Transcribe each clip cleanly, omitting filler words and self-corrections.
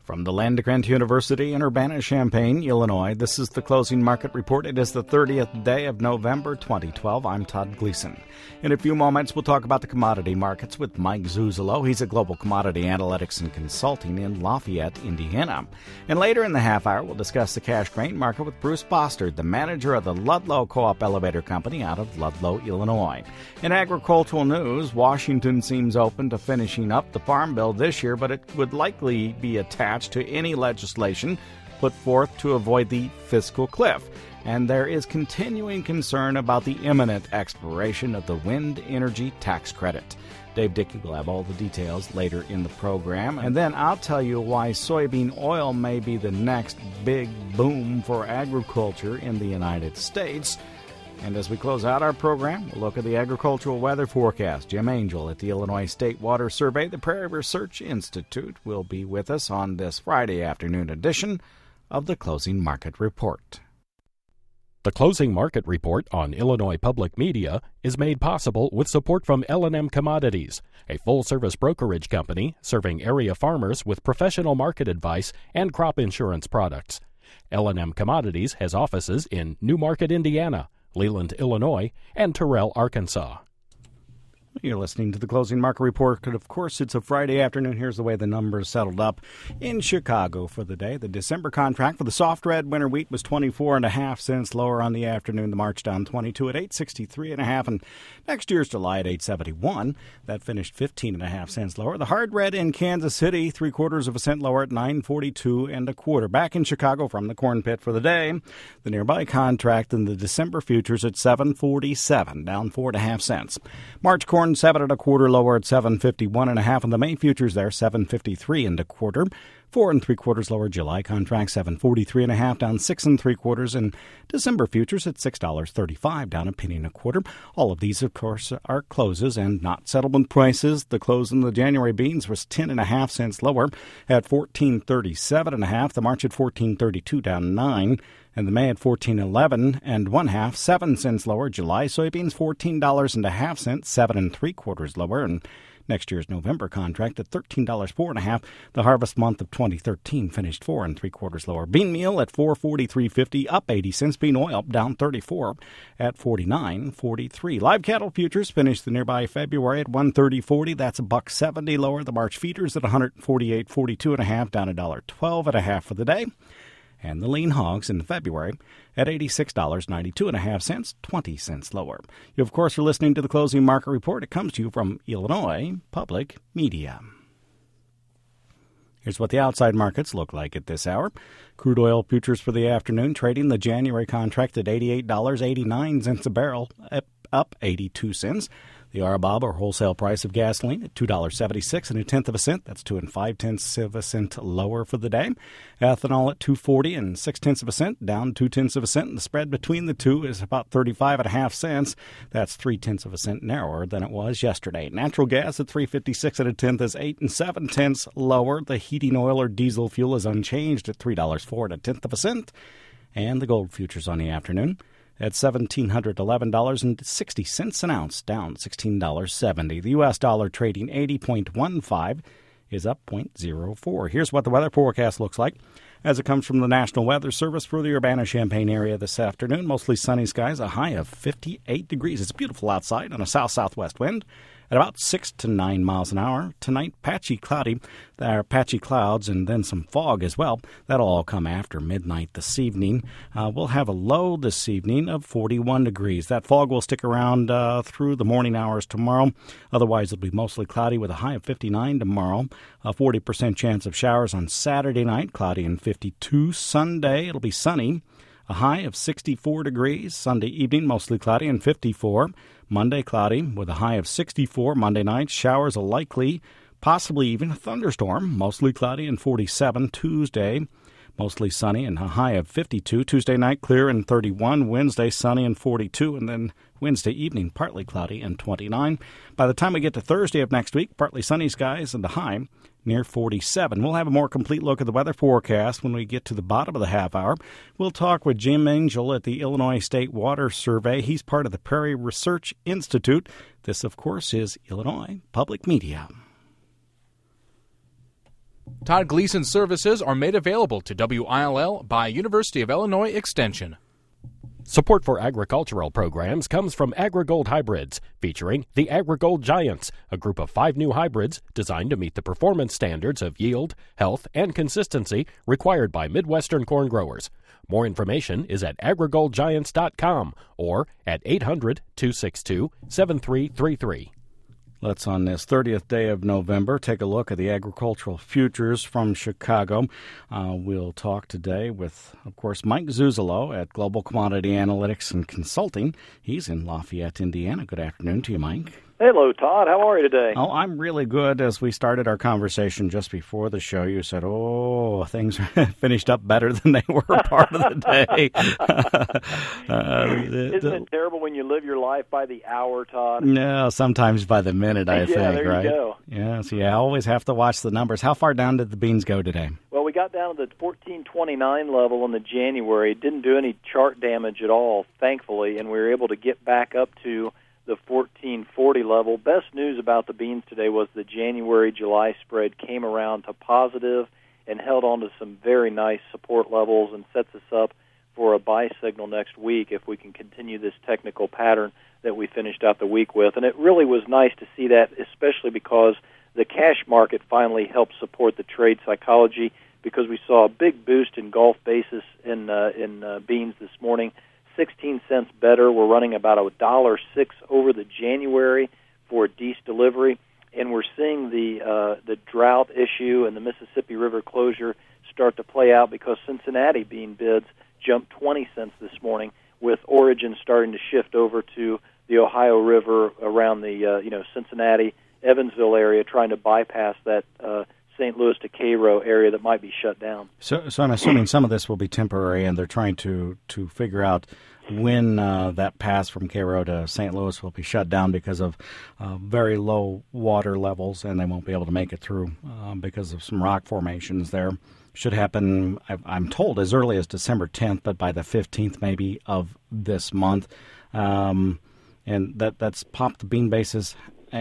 From the Land-Grant University in Urbana-Champaign, Illinois, this is the Closing Market Report. It is the 30th day of November 2012. I'm Todd Gleason. In a few moments, we'll talk about the commodity markets with Mike Zuzolo. He's a global commodity analytics and consulting in Lafayette, Indiana. And later in the half hour, we'll discuss the cash grain market with Bruce Bostard, the manager of the Ludlow Co-op Elevator Company out of Ludlow, Illinois. In agricultural news, Washington seems open to finishing up the Farm Bill this year, but it would likely be attached to any legislation put forth to avoid the fiscal cliff. And there is continuing concern about the imminent expiration of the wind energy tax credit. Dave Dickey will have all the details later in the program. And then I'll tell you why soybean oil may be the next big boom for agriculture in the United States. And as we close out our program, we'll look at the agricultural weather forecast. Jim Angel at the Illinois State Water Survey, the Prairie Research Institute, will be with us on this Friday afternoon edition of the Closing Market Report. The Closing Market Report on Illinois Public Media is made possible with support from L&M Commodities, a full-service brokerage company serving area farmers with professional market advice and crop insurance products. L&M Commodities has offices in New Market, Indiana, Leland, Illinois, and Terrell, Arkansas. You're listening to the Closing Market Report, and of course it's a Friday afternoon. Here's the way the numbers settled up in Chicago for the day. The December contract for the soft red winter wheat was 24.5 cents lower on the afternoon. The March down 22 at 863.5, and next year's July at 871. That finished 15.5 cents lower. The hard red in Kansas City, 3/4 cent lower at 942.25. Back in Chicago from the corn pit for the day, the nearby contract in the December futures at 747, down 4.5 cents. March corn 7.25 lower at 751.5, and the May futures there 753.25. 4 3/4 lower July contract 743.5, down 6 3/4, and December futures at $6.35, down 1.25. All of these, of course, are closes and not settlement prices. The close in the January beans was 10.5 cents lower at 1437.5. The March at 1432, down 9. And the May at 14.11 and 1/2, 7 cents lower. July soybeans $14.50, 7 3/4 lower. And next year's November contract at $13.04.5. The harvest month of 2013 finished 4 3/4 lower. Bean meal at $443.50, up 80 cents. Bean oil down 34 at 49.43. Live cattle futures finished the nearby February at 130.40. That's $1.70 lower. The March feeders at 148.42.5, down $1.12.5 for the day. And the lean hogs in February at $86.92.5, 20 cents lower. You, of course, are listening to the Closing Market Report. It comes to you from Illinois Public Media. Here's what the outside markets look like at this hour. Crude oil futures for the afternoon trading the January contract at $88.89 a barrel, up 82 cents. The RBOB, or wholesale price of gasoline, at $2.76 and 1/10 cent. That's 2 5/10 cent lower for the day. Ethanol at $2.40 and 6/10 cent, down 2/10 cent. And the spread between the two is about 35.5 cents. That's 3/10 cent narrower than it was yesterday. Natural gas at $3.56 and 1/10 is 8 7/10 lower. The heating oil or diesel fuel is unchanged at $3.04 and 1/10 cent. And the gold futures on the afternoon at $1,711.60 an ounce, down $16.70. The U.S. dollar trading 80.15 is up 0.04. Here's what the weather forecast looks like as it comes from the National Weather Service for the Urbana-Champaign area this afternoon. Mostly sunny skies, a high of 58 degrees. It's beautiful outside on a south-southwest wind at about 6 to 9 miles an hour. Tonight, patchy cloudy. There are patchy clouds and then some fog as well. That'll all come after midnight this evening. We'll have a low this evening of 41 degrees. That fog will stick around through the morning hours tomorrow. Otherwise, it'll be mostly cloudy with a high of 59 tomorrow. A 40% chance of showers on Saturday night, cloudy and 52. Sunday, it'll be sunny. A high of 64 degrees. Sunday evening, mostly cloudy and 54. Monday, cloudy with a high of 64. Monday night, showers are likely, possibly even a thunderstorm. Mostly cloudy and 47. Tuesday, mostly sunny and a high of 52. Tuesday night, clear and 31. Wednesday, sunny and 42. And then Wednesday evening, partly cloudy and 29. By the time we get to Thursday of next week, partly sunny skies and a high near 47. We'll have a more complete look at the weather forecast when we get to the bottom of the half hour. We'll talk with Jim Angel at the Illinois State Water Survey. He's part of the Prairie Research Institute. This, of course, is Illinois Public Media. Todd Gleason services are made available to WILL by University of Illinois Extension. Support for agricultural programs comes from AgriGold Hybrids, featuring the AgriGold Giants, a group of 5 new hybrids designed to meet the performance standards of yield, health, and consistency required by Midwestern corn growers. More information is at agrigoldgiants.com or at 800-262-7333. Let's, on this 30th day of November, take a look at the agricultural futures from Chicago. We'll talk today with, of course, Mike Zuzolo at Global Commodity Analytics and Consulting. He's in Lafayette, Indiana. Good afternoon to you, Mike. Hello, Todd. How are you today? Oh, I'm really good. As we started our conversation just before the show, you said, things finished up better than they were part of the day. Isn't it terrible when you live your life by the hour, Todd? No, sometimes by the minute, I think, there right? You go. Yes, I always have to watch the numbers. How far down did the beans go today? Well, we got down to the 1429 level in the January. Didn't do any chart damage at all, thankfully, and we were able to get back up to the 1440 level. Best news about the beans today was the January-July spread came around to positive and held on to some very nice support levels and sets us up for a buy signal next week if we can continue this technical pattern that we finished out the week with. And it really was nice to see that, especially because the cash market finally helped support the trade psychology, because we saw a big boost in Gulf basis in beans this morning. 16 cents better. We're running about $1.06 over the January for Dees delivery, and we're seeing the drought issue and the Mississippi River closure start to play out, because Cincinnati bean bids jumped 20 cents this morning, with origin starting to shift over to the Ohio River around the Cincinnati, Evansville area, trying to bypass that St. Louis to Cairo area that might be shut down. So I'm assuming some of this will be temporary, and they're trying to figure out when that pass from Cairo to St. Louis will be shut down because of very low water levels, and they won't be able to make it through because of some rock formations there. Should happen, I'm told, as early as December 10th, but by the 15th maybe of this month. And that's popped the bean basis,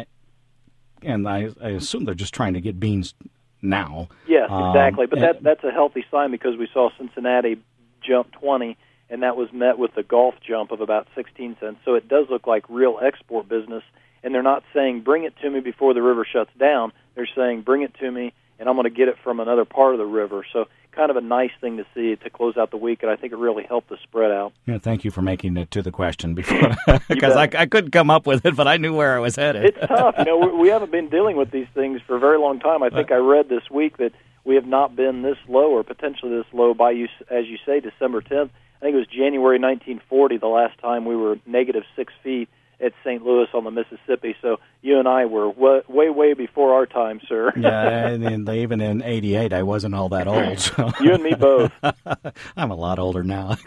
and I assume they're just trying to get beans now. Yes, exactly. But that's a healthy sign, because we saw Cincinnati jump 20, and that was met with the Gulf jump of about 16 cents. So it does look like real export business, and they're not saying, bring it to me before the river shuts down. They're saying, bring it to me, and I'm going to get it from another part of the river. So kind of a nice thing to see to close out the week, and I think it really helped the spread out. Yeah, thank you for making it to the question before, because I couldn't come up with it, but I knew where I was headed. It's tough. We haven't been dealing with these things for a very long time. I think I read this week that we have not been this low, or potentially this low, by, as you say, December 10th. I think it was January 1940 the last time we were negative 6 feet at St. Louis on the Mississippi. So you and I were way before our time, sir. Yeah, and even in '88, I wasn't all that old. So. You and me both. I'm a lot older now.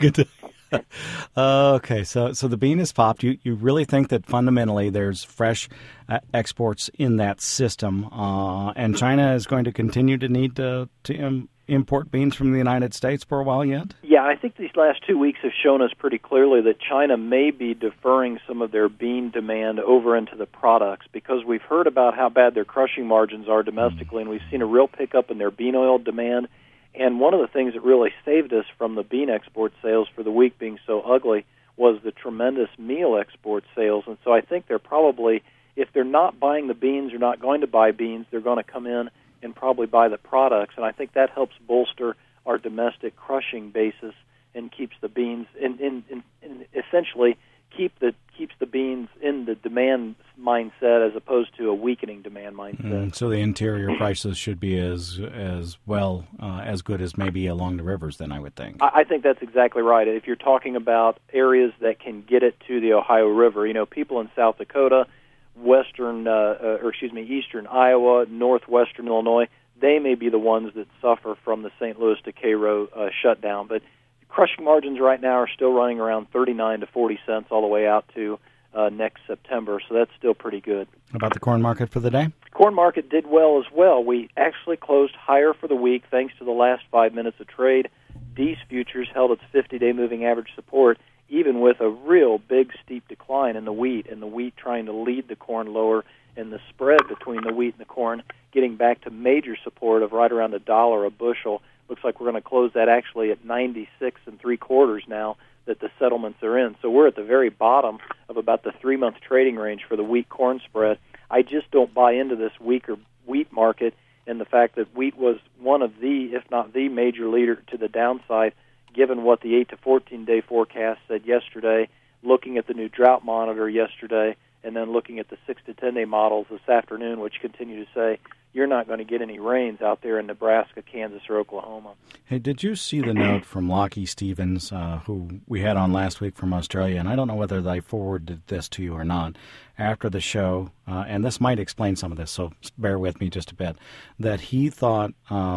Okay, so the bean is popped. You really think that fundamentally there's fresh exports in that system, and China is going to continue to need to import beans from the United States for a while yet? Yeah, I think these last 2 weeks have shown us pretty clearly that China may be deferring some of their bean demand over into the products, because we've heard about how bad their crushing margins are domestically, and we've seen a real pickup in their bean oil demand. And one of the things that really saved us from the bean export sales for the week being so ugly was the tremendous meal export sales. And so I think they're probably, if they're not buying the beans or not going to buy beans, they're going to come in and probably buy the products. And I think that helps bolster our domestic crushing basis and keeps the beans in essentially keeps the beans in the demand mindset as opposed to a weakening demand mindset. So the interior prices should be as well as good as maybe along the rivers, then, I would think. I think that's exactly right. If you're talking about areas that can get it to the Ohio River, people in South Dakota, eastern Iowa, northwestern Illinois, they may be the ones that suffer from the St. Louis to Cairo shutdown. But crushing margins right now are still running around 39 to 40 cents all the way out to next September, so that's still pretty good. How about the corn market for the day? Corn market did well as well. We actually closed higher for the week thanks to the last 5 minutes of trade. Dees futures held its 50-day moving average support, even with a real big steep decline in the wheat, and the wheat trying to lead the corn lower and the spread between the wheat and the corn getting back to major support of right around $1 a bushel. Looks like we're going to close that actually at 96 3/4 now that the settlements are in. So we're at the very bottom of about the 3-month trading range for the wheat-corn spread. I just don't buy into this weaker wheat market and the fact that wheat was one of the, if not the major leader to the downside, given what the 8 to 14-day forecast said yesterday, looking at the new drought monitor yesterday, and then looking at the 6 to 10-day models this afternoon, which continue to say you're not going to get any rains out there in Nebraska, Kansas, or Oklahoma. Hey, did you see the note from Lockie Stevens, who we had on last week from Australia? And I don't know whether they forwarded this to you or not after the show, and this might explain some of this, so bear with me just a bit, that he thought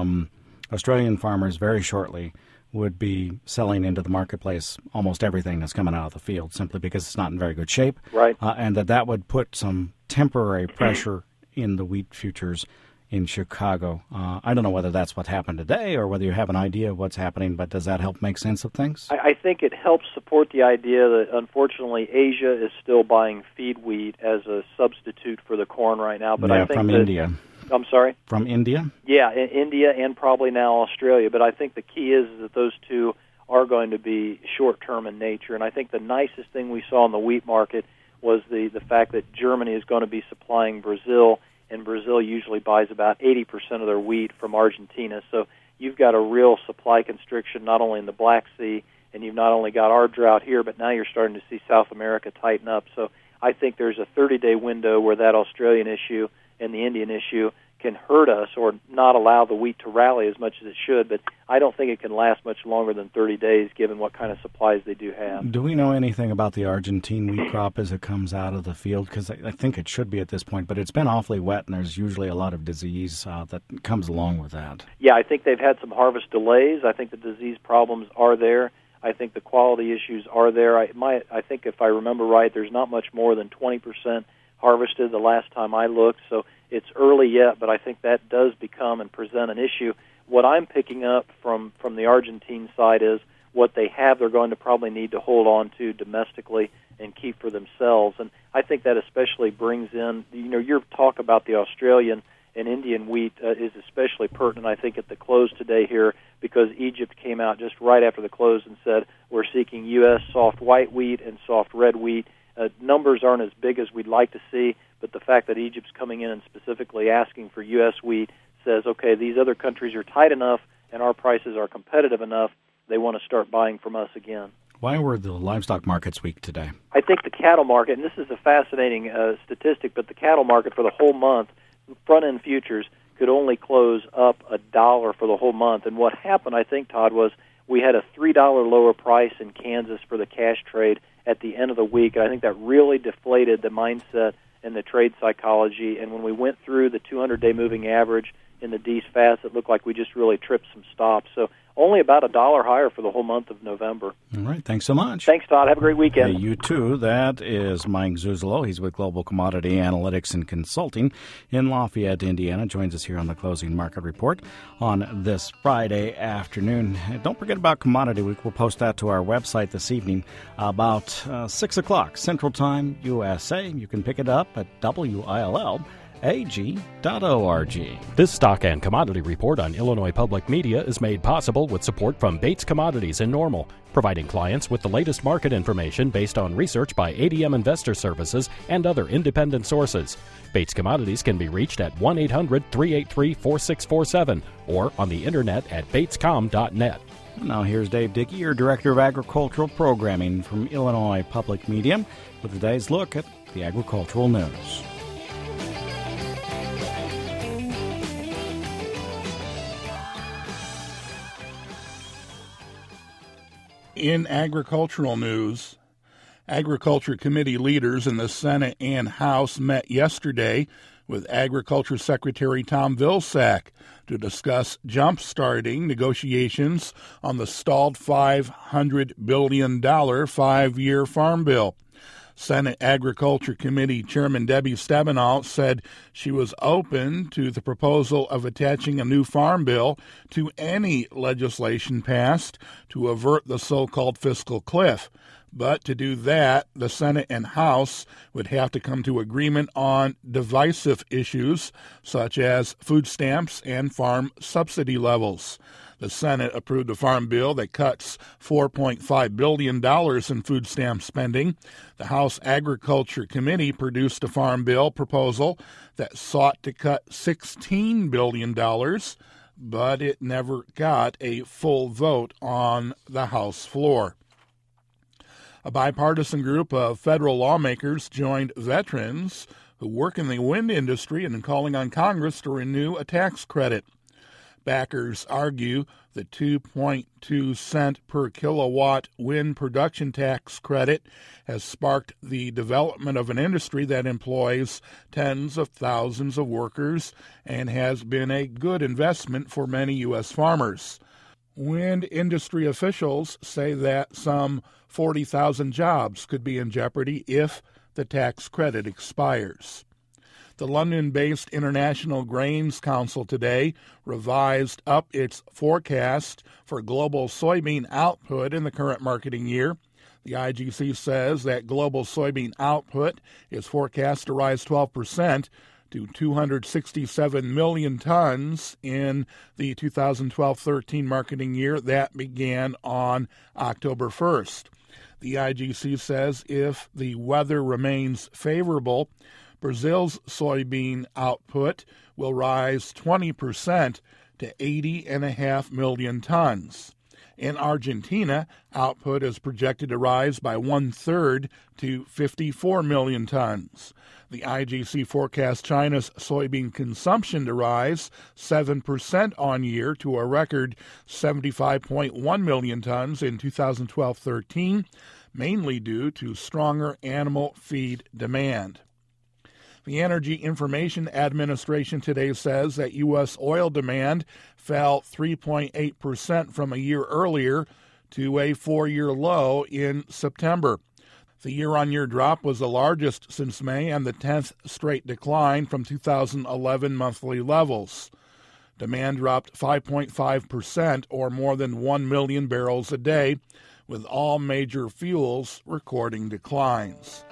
Australian farmers very shortly would be selling into the marketplace almost everything that's coming out of the field simply because it's not in very good shape. Right. And that would put some temporary pressure in the wheat futures in Chicago. I don't know whether that's what happened today or whether you have an idea of what's happening, but does that help make sense of things? I think it helps support the idea that, unfortunately, Asia is still buying feed wheat as a substitute for the corn right now. But yeah, I think from India. I'm sorry? From India? Yeah, India and probably now Australia. But I think the key is that those two are going to be short-term in nature. And I think the nicest thing we saw in the wheat market was the fact that Germany is going to be supplying Brazil, and Brazil usually buys about 80% of their wheat from Argentina. So you've got a real supply constriction not only in the Black Sea, and you've not only got our drought here, but now you're starting to see South America tighten up. So I think there's a 30-day window where that Australian issue and the Indian issue can hurt us or not allow the wheat to rally as much as it should, but I don't think it can last much longer than 30 days given what kind of supplies they do have. Do we know anything about the Argentine wheat crop as it comes out of the field? Because I think it should be at this point, but it's been awfully wet and there's usually a lot of disease that comes along with that. Yeah, I think they've had some harvest delays. I think the disease problems are there. I think the quality issues are there. I think if I remember right, there's not much more than 20% harvested the last time I looked, so it's early yet, but I think that does become and present an issue. What I'm picking up from the Argentine side is what they have they're going to probably need to hold on to domestically and keep for themselves. And I think that especially brings in, your talk about the Australian and Indian wheat is especially pertinent, I think, at the close today here, because Egypt came out just right after the close and said, we're seeking U.S. soft white wheat and soft red wheat. Numbers aren't as big as we'd like to see, but the fact that Egypt's coming in and specifically asking for U.S. wheat says, okay, these other countries are tight enough and our prices are competitive enough, they want to start buying from us again. Why were the livestock markets weak today? I think the cattle market, and this is a fascinating statistic, but the cattle market for the whole month, front-end futures, could only close up $1 for the whole month. And what happened, I think, Todd, was we had a $3 lower price in Kansas for the cash trade at the end of the week, and I think that really deflated the mindset and the trade psychology. And when we went through the 200-day moving average in the D's fast, it looked like we just really tripped some stops. So only about $1 higher for the whole month of November. All right, thanks so much. Thanks, Todd. Have a great weekend. Hey, you too. That is Mike Zuzolo. He's with Global Commodity Analytics and Consulting in Lafayette, Indiana. Joins us here on the Closing Market Report on this Friday afternoon. Don't forget about Commodity Week. We'll post that to our website this evening about 6 o'clock Central Time, USA. You can pick it up at WILL.org. This stock and commodity report on Illinois Public Media is made possible with support from Bates Commodities in Normal, providing clients with the latest market information based on research by ADM Investor Services and other independent sources. Bates Commodities can be reached at 1-800-383-4647 or on the internet at batescom.net. Now here's Dave Dickey, your Director of Agricultural Programming from Illinois Public Media, with today's look at the agricultural news. In agricultural news, Agriculture Committee leaders in the Senate and House met yesterday with Agriculture Secretary Tom Vilsack to discuss jump-starting negotiations on the stalled $500 billion five-year farm bill. Senate Agriculture Committee Chairman Debbie Stabenow said she was open to the proposal of attaching a new farm bill to any legislation passed to avert the so-called fiscal cliff. But to do that, the Senate and House would have to come to agreement on divisive issues such as food stamps and farm subsidy levels. The Senate approved a farm bill that cuts $4.5 billion in food stamp spending. The House Agriculture Committee produced a farm bill proposal that sought to cut $16 billion, but it never got a full vote on the House floor. A bipartisan group of federal lawmakers joined veterans who work in the wind industry in calling on Congress to renew a tax credit. Backers argue the 2.2 cent per kilowatt wind production tax credit has sparked the development of an industry that employs tens of thousands of workers and has been a good investment for many U.S. farmers. Wind industry officials say that some 40,000 jobs could be in jeopardy if the tax credit expires. The London-based International Grains Council today revised up its forecast for global soybean output in the current marketing year. The IGC says that global soybean output is forecast to rise 12% to 267 million tons in the 2012-13 marketing year that began on October 1st. The IGC says if the weather remains favorable, Brazil's soybean output will rise 20% to 80.5 million tons. In Argentina, output is projected to rise by one-third to 54 million tons. The IGC forecasts China's soybean consumption to rise 7% on year to a record 75.1 million tons in 2012-13, mainly due to stronger animal feed demand. The Energy Information Administration today says that U.S. oil demand fell 3.8% from a year earlier to a four-year low in September. The year-on-year drop was the largest since May and the 10th straight decline from 2011 monthly levels. Demand dropped 5.5%, or more than 1 million barrels a day, with all major fuels recording declines.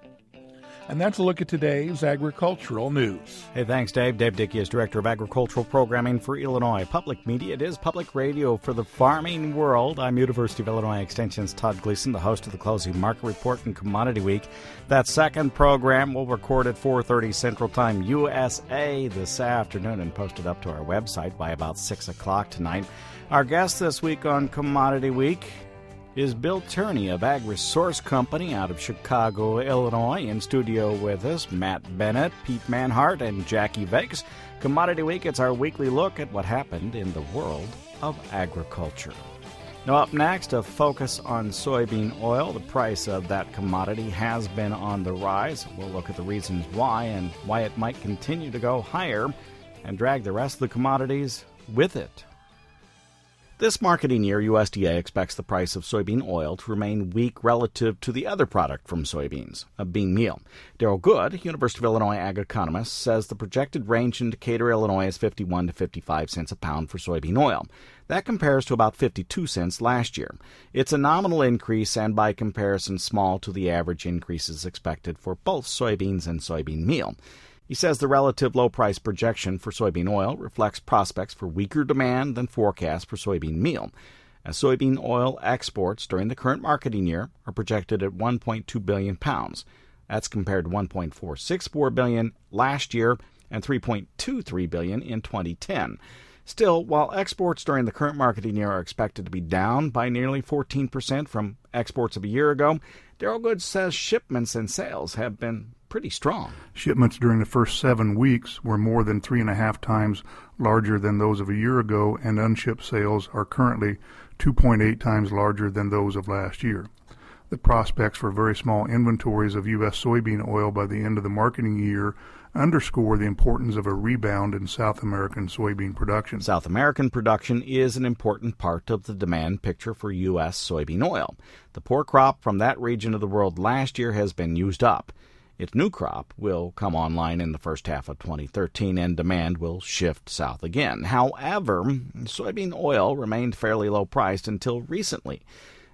And that's a look at today's agricultural news. Hey, thanks, Dave. Dave Dickey is Director of Agricultural Programming for Illinois Public Media. It is public radio for the farming world. I'm University of Illinois Extension's Todd Gleason, the host of the Closing Market Report and Commodity Week. That second program will record at 4:30 Central Time USA this afternoon and posted up to our website by about 6 o'clock tonight. Our guest this week on Commodity Week is Bill Turney of AgriSource Company out of Chicago, Illinois. In studio with us, Matt Bennett, Pete Manhart, and Jackie Vegas. Commodity Week, it's our weekly look at what happened in the world of agriculture. Now up next, a focus on soybean oil. The price of that commodity has been on the rise. We'll look at the reasons why and why it might continue to go higher and drag the rest of the commodities with it. This marketing year, USDA expects the price of soybean oil to remain weak relative to the other product from soybeans, bean meal. Darrell Good, University of Illinois ag economist, says the projected range in Decatur, Illinois is 51 to 55 cents a pound for soybean oil. That compares to about 52 cents last year. It's a nominal increase and by comparison small to the average increases expected for both soybeans and soybean meal. He says the relative low price projection for soybean oil reflects prospects for weaker demand than forecast for soybean meal. As soybean oil exports during the current marketing year are projected at 1.2 billion pounds. That's compared to 1.464 billion last year and 3.23 billion in 2010. Still, while exports during the current marketing year are expected to be down by nearly 14% from exports of a year ago, Darrell Good says shipments and sales have been pretty strong. Shipments during the first 7 weeks were more than 3.5 times larger than those of a year ago, and unshipped sales are currently 2.8 times larger than those of last year. The prospects for very small inventories of U.S. soybean oil by the end of the marketing year underscore the importance of a rebound in South American soybean production. South American production is an important part of the demand picture for U.S. soybean oil. The poor crop from that region of the world last year has been used up. Its new crop will come online in the first half of 2013, and demand will shift south again. However, soybean oil remained fairly low priced until recently.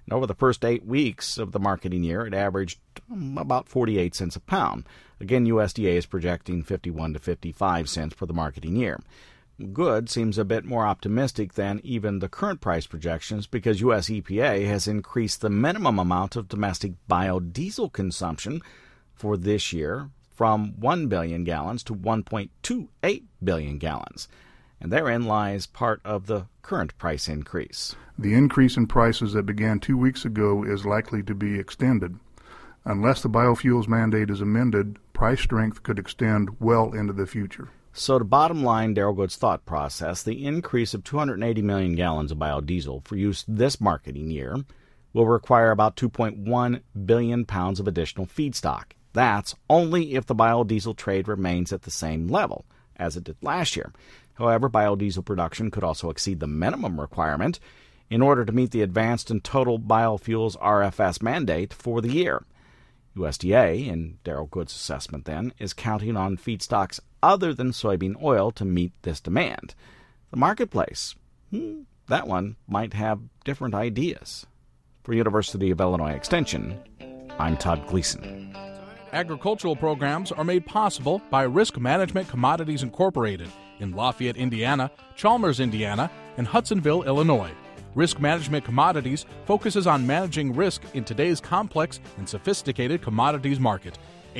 And over the first 8 weeks of the marketing year, it averaged about 48 cents a pound. Again, USDA is projecting 51 to 55 cents for the marketing year. Good seems a bit more optimistic than even the current price projections because U.S. EPA has increased the minimum amount of domestic biodiesel consumption for this year from 1 billion gallons to 1.28 billion gallons. And therein lies part of the current price increase. The increase in prices that began 2 weeks ago is likely to be extended. Unless the biofuels mandate is amended, price strength could extend well into the future. So to bottom line Darrell Good's thought process, the increase of 280 million gallons of biodiesel for use this marketing year will require about 2.1 billion pounds of additional feedstock. That's only if the biodiesel trade remains at the same level as it did last year. However, biodiesel production could also exceed the minimum requirement in order to meet the advanced and total biofuels RFS mandate for the year. USDA, in Darrell Good's assessment then, is counting on feedstocks other than soybean oil to meet this demand. The marketplace, that one might have different ideas. For University of Illinois Extension, I'm Todd Gleason. Agricultural programs are made possible by Risk Management Commodities Incorporated in Lafayette, Indiana, Chalmers, Indiana, and Hudsonville, Illinois. Risk Management Commodities focuses on managing risk in today's complex and sophisticated commodities market.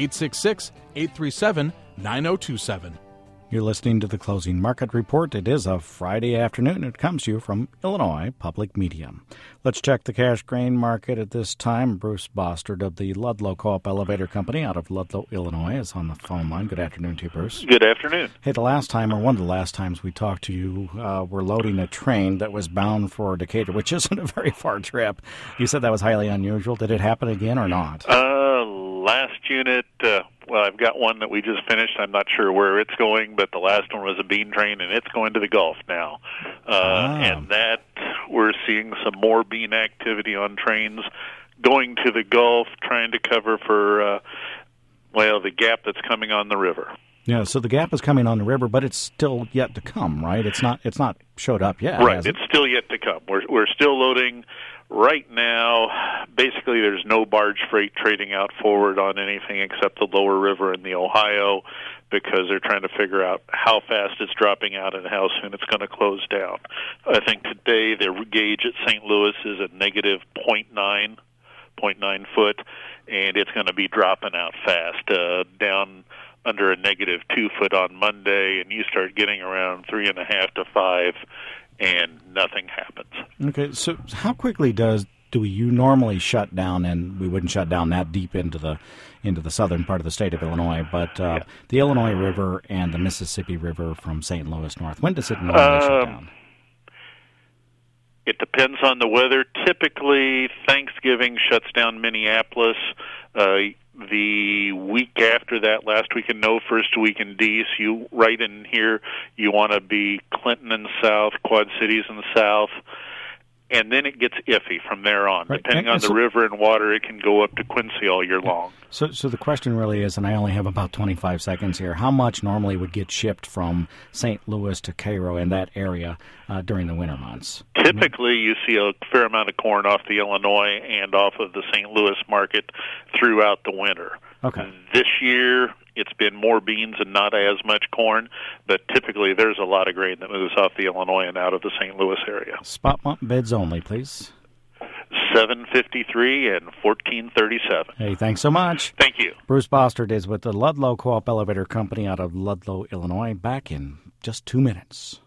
866-837-9027. You're listening to the Closing Market Report. It is a Friday afternoon. It comes to you from Illinois Public Media. Let's check the cash grain market at this time. Bruce Bostard of the Ludlow Co-op Elevator Company out of Ludlow, Illinois, is on the phone line. Good afternoon to you, Bruce. Good afternoon. Hey, the last time, or one of the last times we talked to you, we're loading a train that was bound for Decatur, which isn't a very far trip. You said that was highly unusual. Did it happen again or not? Last unit, well, I've got one that we just finished. I'm not sure where it's going, but the last one was a bean train, and it's going to the Gulf now. And that, we're seeing some more bean activity on trains going to the Gulf, trying to cover for, the gap that's coming on the river. Yeah, so the gap is coming on the river, but it's still yet to come, right? It's not showed up yet. Right, it's still yet to come. We're still loading. Right now, basically there's no barge freight trading out forward on anything except the lower river in the Ohio because they're trying to figure out how fast it's dropping out and how soon it's going to close down. I think today the gauge at St. Louis is at negative 0.9 foot, and it's going to be dropping out fast, down under a negative 2 foot on Monday, and you start getting around 3.5 to 5, and nothing happens. Okay, so how quickly do you normally shut down? And we wouldn't shut down that deep into the southern part of the state of Illinois, but the Illinois River and the Mississippi River from St. Louis north. When does it normally shut down? It depends on the weather. Typically, Thanksgiving shuts down Minneapolis. The week after that, last week in No, first week in D, so you right in here, you want to be Clinton in the south, Quad Cities in the south, and then it gets iffy from there on. Right. Depending on the river and water, it can go up to Quincy all year long. So the question really is, and I only have about 25 seconds here, how much normally would get shipped from St. Louis to Cairo in that area during the winter months? Typically, you see a fair amount of corn off the Illinois and off of the St. Louis market throughout the winter. Okay. This year, it's been more beans and not as much corn, but typically there's a lot of grain that moves off the Illinois and out of the St. Louis area. Spot month bids only, please. $7.53 and $14.37. Hey, thanks so much. Thank you. Bruce Bostard is with the Ludlow Co-op Elevator Company out of Ludlow, Illinois. Back in just 2 minutes.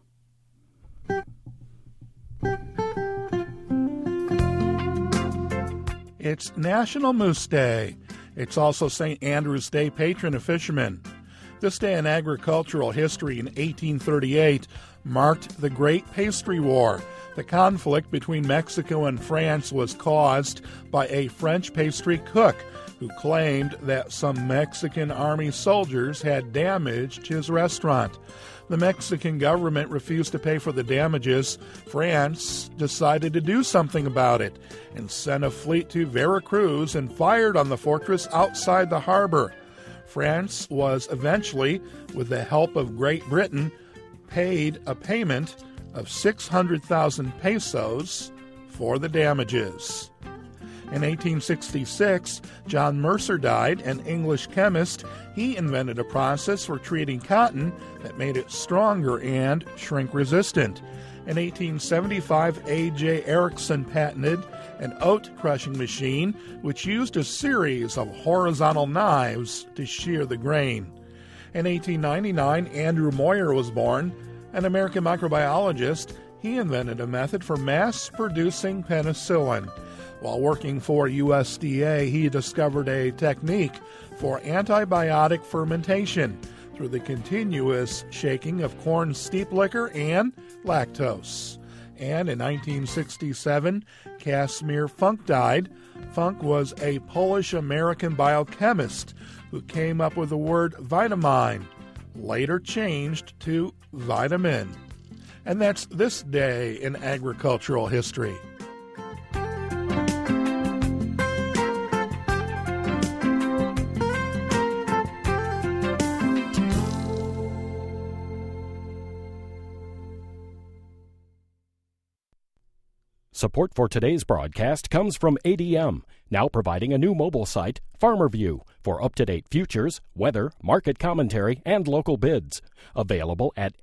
It's National Moose Day. It's also St. Andrew's Day, patron of fishermen. This day in agricultural history in 1838 marked the Great Pastry War. The conflict between Mexico and France was caused by a French pastry cook who claimed that some Mexican army soldiers had damaged his restaurant. The Mexican government refused to pay for the damages. France decided to do something about it and sent a fleet to Veracruz and fired on the fortress outside the harbor. France was eventually, with the help of Great Britain, paid a payment of 600,000 pesos for the damages. In 1866, John Mercer died, an English chemist. He invented a process for treating cotton that made it stronger and shrink-resistant. In 1875, A.J. Erickson patented an oat crushing machine which used a series of horizontal knives to shear the grain. In 1899, Andrew Moyer was born, an American microbiologist. He invented a method for mass-producing penicillin. While working for USDA, he discovered a technique for antibiotic fermentation through the continuous shaking of corn steep liquor and lactose. And in 1967, Casimir Funk died. Funk was a Polish-American biochemist who came up with the word vitamine, later changed to vitamin. And that's this day in agricultural history. Support for today's broadcast comes from ADM, now providing a new mobile site, FarmerView, for up-to-date futures, weather, market commentary, and local bids. Available at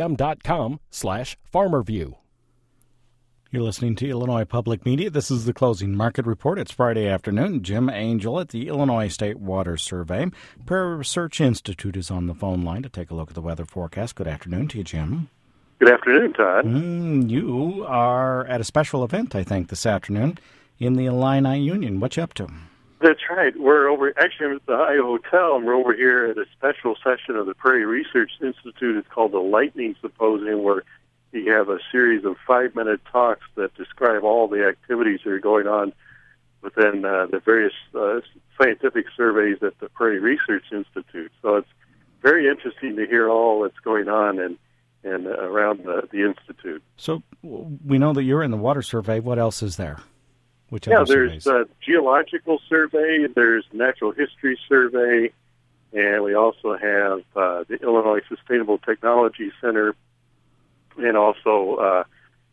adm.com/FarmerView. You're listening to Illinois Public Media. This is the Closing Market Report. It's Friday afternoon. Jim Angel at the Illinois State Water Survey. Prairie Research Institute is on the phone line to take a look at the weather forecast. Good afternoon to you, Jim. Good afternoon, Todd. You are at a special event, I think, this afternoon in the Illini Union. What you up to? That's right. We're over, actually, I'm at the Ohio Hotel, and we're over here at a special session of the Prairie Research Institute. It's called the Lightning Symposium, where you have a series of 5-minute talks that describe all the activities that are going on within the various scientific surveys at the Prairie Research Institute. So it's very interesting to hear all that's going on and around the Institute. So we know that you're in the water survey. What else is there? There's a geological survey, there's natural history survey, and we also have the Illinois Sustainable Technology Center, and also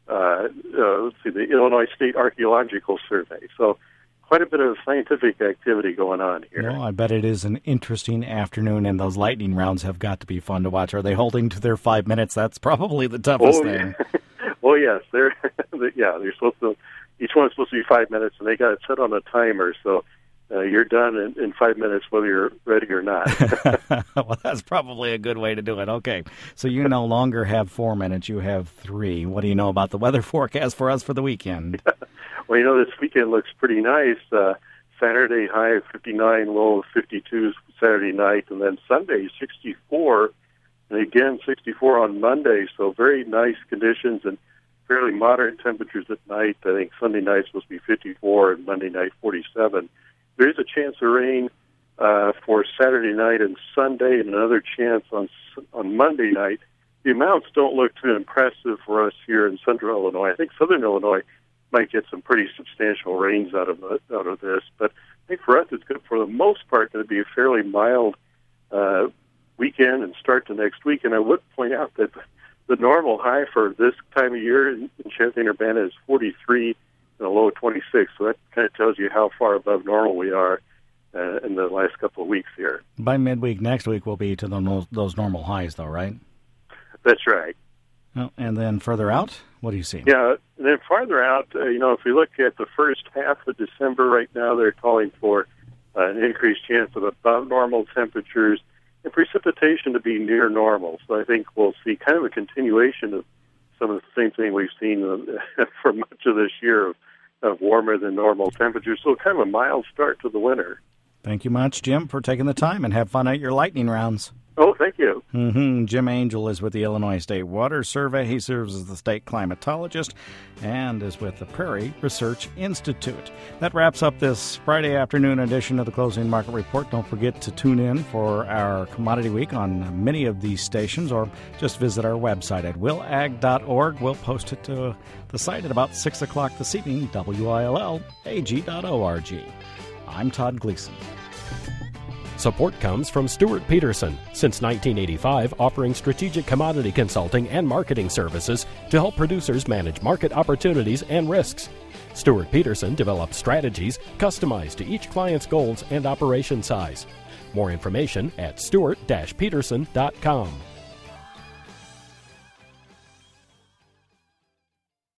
the Illinois State Archaeological Survey. So quite a bit of scientific activity going on here. Well, I bet it is an interesting afternoon, and those lightning rounds have got to be fun to watch. Are they holding to their 5 minutes? That's probably the toughest thing. Well, yes, they're supposed to. Each one's supposed to be 5 minutes, and they got it set on a timer, so you're done in 5 minutes whether you're ready or not. Well, that's probably a good way to do it. Okay, so you no longer have 4 minutes, you have 3. What do you know about the weather forecast for us for the weekend? Well, this weekend looks pretty nice. Saturday high of 59, low of 52 Saturday night, and then Sunday 64, and again 64 on Monday. So very nice conditions and fairly moderate temperatures at night. I think Sunday night's supposed to be 54 and Monday night 47. There is a chance of rain for Saturday night and Sunday, and another chance on Monday night. The amounts don't look too impressive for us here in central Illinois. I think southern Illinois might get some pretty substantial rains out of this, but I think for us it's good for the most part going to be a fairly mild weekend and start to next week. And I would point out that the normal high for this time of year in Champaign-Urbana is 43 and a low of 26, so that kind of tells you how far above normal we are in the last couple of weeks here. By midweek next week we'll be to those normal highs, though, right? That's right. Well, and then further out, what do you see? Yeah, and then farther out, if we look at the first half of December right now, they're calling for an increased chance of above normal temperatures and precipitation to be near normal. So I think we'll see kind of a continuation of some of the same thing we've seen for much of this year of warmer than normal temperatures. So kind of a mild start to the winter. Thank you much, Jim, for taking the time, and have fun at your lightning rounds. Oh, thank you. Jim Angel is with the Illinois State Water Survey. He serves as the state climatologist and is with the Prairie Research Institute. That wraps up this Friday afternoon edition of the Closing Market Report. Don't forget to tune in for our Commodity Week on many of these stations, or just visit our website at willag.org. We'll post it to the site at about 6 o'clock this evening, WILLAG.org. I'm Todd Gleason. Support comes from Stuart Peterson, since 1985 offering strategic commodity consulting and marketing services to help producers manage market opportunities and risks. Stuart Peterson develops strategies customized to each client's goals and operation size. More information at stuart-peterson.com.